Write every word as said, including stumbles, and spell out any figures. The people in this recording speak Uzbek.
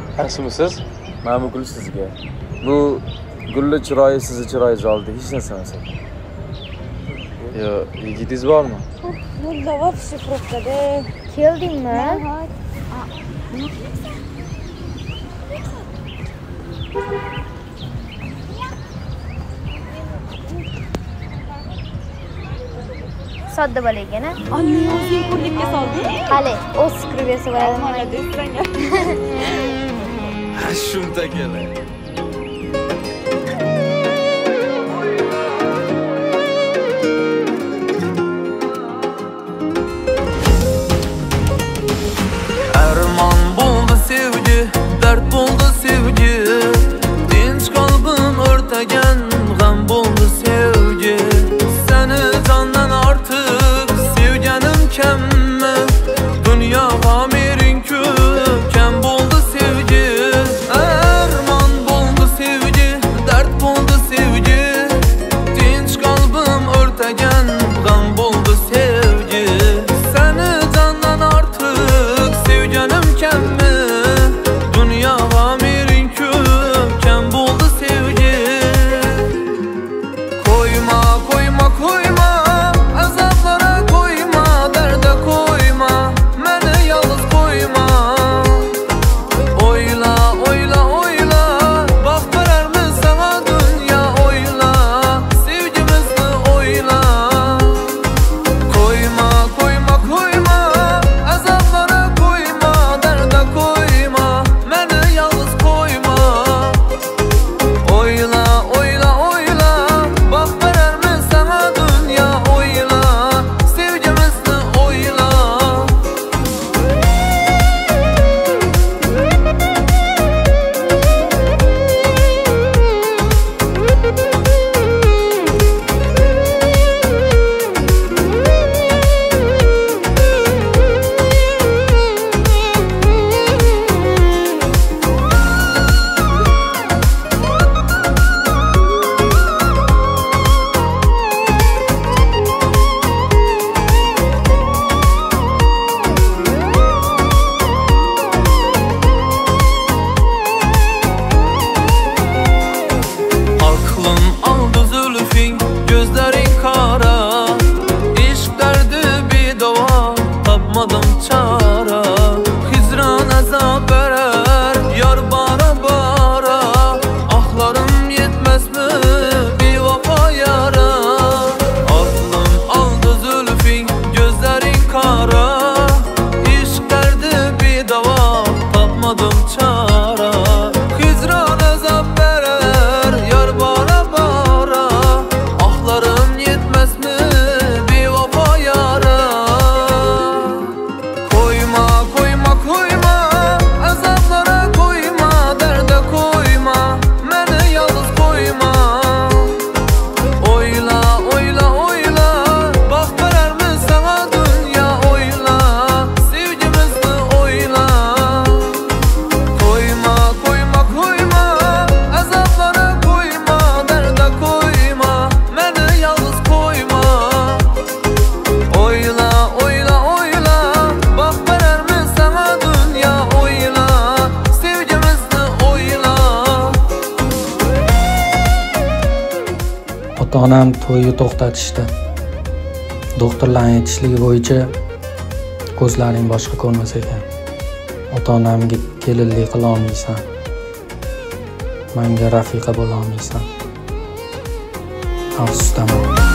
Yaxshimisiz? Mana bu gul sizga. Bu gulli chiroyi sizni chiroyingiz oldida hech narsa emas. Yo, yigitingiz bormi? Mulla вообще probkada. Keldingmi? Sodda bola ekan, a? Anne o'zing ko'rlikka solding? Qale, o'z fikri bersa bo'ladi. Молодец, senga. Ha, shunday kelar. Armon bo'ldi sevgi, dard bo'ldi sevgi, tinch qalbim o'rtagan g'am bo'ldi sevgi. Seni jondan ortiq sevganim kammi? Dunyo g'amiring ko'p, kam bo'ldi sevgi. Armon bo'ldi sevgi, dard bo'ldi sevgi, tinch qalbim o'rtagan g'am bo'ldi sevgi. Seni jondan ortiq sevganim kammi? Dunyo g'amiring ko'p, kam bo'ldi sevgi. Qo'yma, qo'yma, qo'yma, azoblara qo'yma, darda qo'yma, meni yolg'iz qo'yma. O'yla, o'yla, o'yla, baxt berarmi sana dunyo? O'yla, sevgimizni o'yla. Qo'yma, qo'yma, qo'yma, azoblara qo'yma, darda qo'yma, meni yolg'iz qo'yma. O'yla, o'yla, o'yla, baxt berarmi sana dunyo? O'yla, sevgimizni o'yla. Aklım aldı zülfin, gözlerin kara. İşk derdi bir dava, tapmadım çara. Hicran azap verer, yar bara bara. Ahlarım yetmez mi bir vafa yara? Aklım aldı zülfin, gözlerin kara. İşk derdi bir dava, tapmadım çara. Hicran azap verer, yar bara bara. Ahlarım yetmez mi bir vafa yara? Koyma, koyma, koyma, azaplara koyma, derde koyma, beni yalnız koyma. Oyla, oyla, oyla, baxt berarmi sana dünya? Oyla, sevgimizni oyla. Koyma, koyma, koyma, azaplara koyma, derde koyma, beni yalnız koyma. Oyla, oyla, oyla, baxt berarmi sana dünya? Oyla, sevgimizni oyla. Ota-onam to'yni to'xtatishdi. Doktorlarning aytishligi bo'yicha ko'zlaring boshqa ko'rmas ekan. Ota-onamga kelinlik qila olmaysan. Menga rafiqa bo'la olmaysan. Afsusdaman.